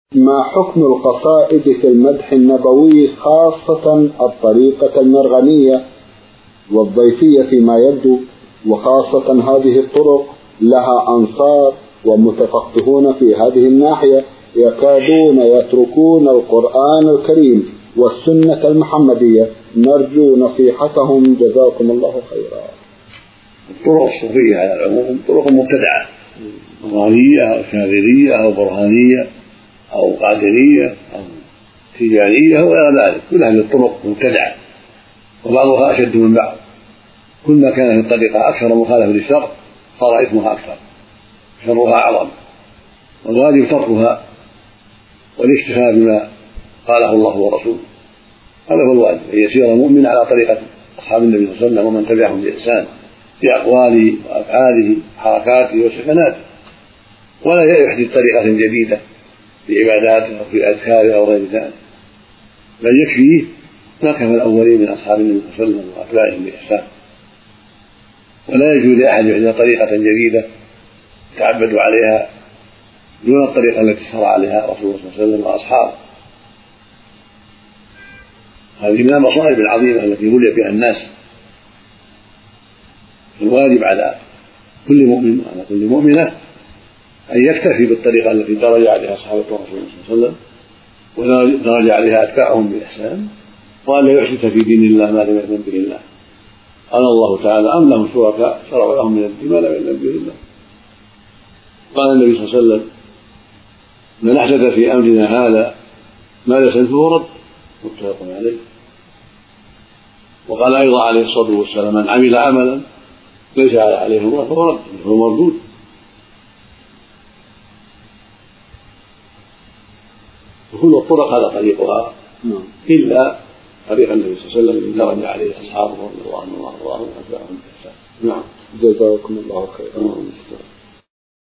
ما حكم القصائد في المدح النبوي خاصة الطريقة المرغنية والضيفية فيما يبدو، وخاصة هذه الطرق لها أنصار ومتفقهون في هذه الناحية يكادون يتركون القرآن الكريم والسنة المحمدية، نرجو نصيحتهم جزاكم الله خيرا. الطرق الصوفية على العموم طرق مبتدعة، نورانية أو شاذلية أو برهانية أو قادرية أو تجارية وغير ذلك، كل هذه الطرق مبتدعة وبعضها أشد من بعض. كل ما كان في الطريقة أكثر مخالفة للشرع صار إثمها أكثر، شرها أعظم، والواجب تركها والاكتفاء بما قاله الله ورسوله. هذا هو الواجب، أن يسير المؤمن على طريقة أصحاب النبي صلى الله عليه وسلم ومن تبعهم بإحسان في أقواله وأفعاله وحركاته وسكناته، ولا يحدث طريقة جديدة في عباداته أو في أذكاره أو غير ذلك، بل يكفيه ما كان الأولين من أصحاب النبي صلى الله عليه وسلم وأتباعهم بإحسان. ولا يجوز لأحد يحدث طريقة جديدة يتعبد عليها دون الطريقة التي شرع عليها رسول الله صلى الله عليه وسلم وأصحابه. هذه من المصائب العظيمة التي بلي بها الناس. الواجب على كل مؤمن وعلى كل مؤمنة أن يكتفي بالطريقة التي درج عليها أصحاب رسول الله صلى الله عليه وسلم ودرج عليها أتباعهم بإحسان، وأن لا يحدث في دين الله ما لم يأذن به الله. قال الله تعالى: أم لهم شركاء شرعوا لهم من الدين ما لم يأذن به الله. قال النبي صلى الله عليه وسلم: من أحدث في أمرنا هذا ما ليس منه رد، متفق عليه. وقال أيضا عليه الصلاة والسلام: من عمل عملا ليس عليه الله فهو رد، فهو مردود. وكل الطرق هذا طريقها إلا طريق النبي صلى الله عليه وسلم درج عليه أصحابه رضي الله عنهم وأرضاهم وأتباعهم بإحسان. نعم، جزاكم الله خيرا.